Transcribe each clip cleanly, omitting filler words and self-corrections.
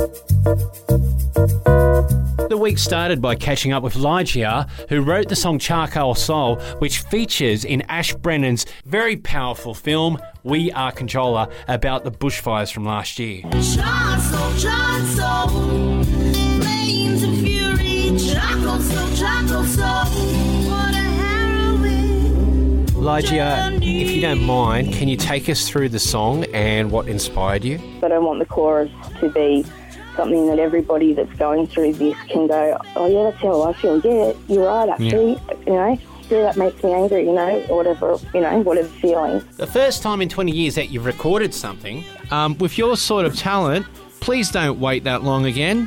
The week started by catching up with Lygia, who wrote the song Charcoal Soul, which features in Ash Brennan's very powerful film We Are Controller about the bushfires from last year. Charcoal, flames and fury, charcoal soul, what a harrowing. Lygia, if you don't mind, can you take us through the song and what inspired you? I don't want the chorus to be something that everybody that's going through this can go, oh yeah, that's how I feel. Yeah, you're right, actually. Yeah. Yeah, that makes me angry, or whatever, whatever feeling. The first time in 20 years that you've recorded something, with your sort of talent, please don't wait that long again.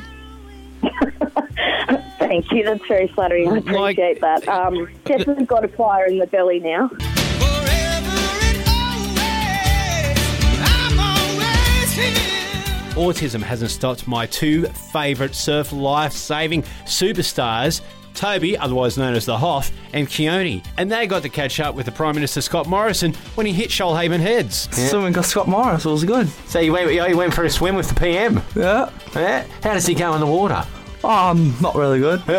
Thank you, that's very flattering. I appreciate that. Definitely got a fire in the belly now. Autism hasn't stopped my two favourite surf life-saving superstars, Toby, otherwise known as the Hoff, and Keone. And they got to catch up with the Prime Minister Scott Morrison when he hit Shoalhaven Heads. Yeah. Swimming got Scott Morrison, it was good. So you went for a swim with the PM? Yeah. How does he go in the water? Not really good. Too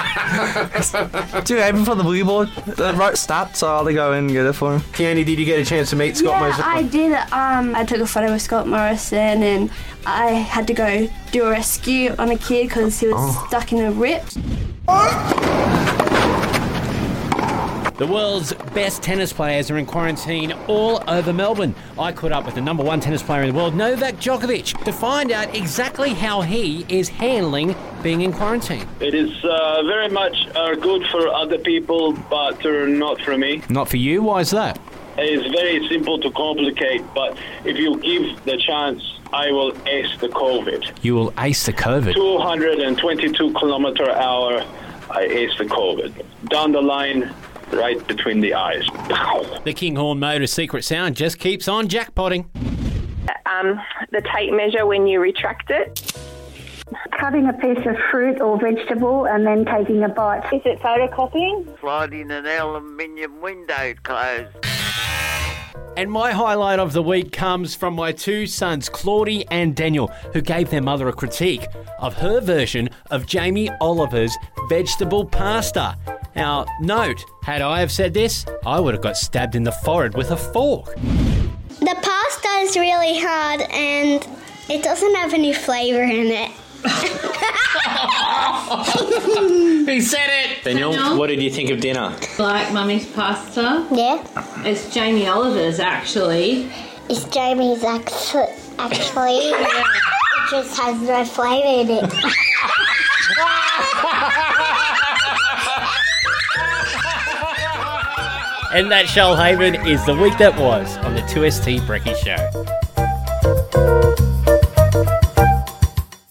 open for the boogie board. They wrote stats, so I'll go in and get it for him. Keone, did you get a chance to meet Scott Morrison? Yeah, I did. I took a photo with Scott Morrison and I had to go do a rescue on a kid because he was stuck in a rip. The world's best tennis players are in quarantine all over Melbourne. I caught up with the number one tennis player in the world, Novak Djokovic, to find out exactly how he is handling being in quarantine. It is very much good for other people, but not for me. Not for you? Why is that? It's very simple to complicate, but if you give the chance, I will ace the COVID. You will ace the COVID? 222 kilometer hour, I ace the COVID. Down the line, right between the eyes. The Kinghorn Motor secret sound just keeps on jackpotting. The tape measure when you retract it. Cutting a piece of fruit or vegetable and then taking a bite. Is it photocopying? Sliding an aluminium window closed. And my highlight of the week comes from my two sons, Claudie and Daniel, who gave their mother a critique of her version of Jamie Oliver's vegetable pasta. Now, note, had I have said this, I would have got stabbed in the forehead with a fork. The pasta is really hard and it doesn't have any flavour in it. He said it! Daniel, what did you think of dinner? Like Mummy's pasta? Yeah. It's Jamie Oliver's, actually. It's Jamie's actually. It just has no flavour in it. And that Shoalhaven is the week that was on the 2ST Brekkie Show.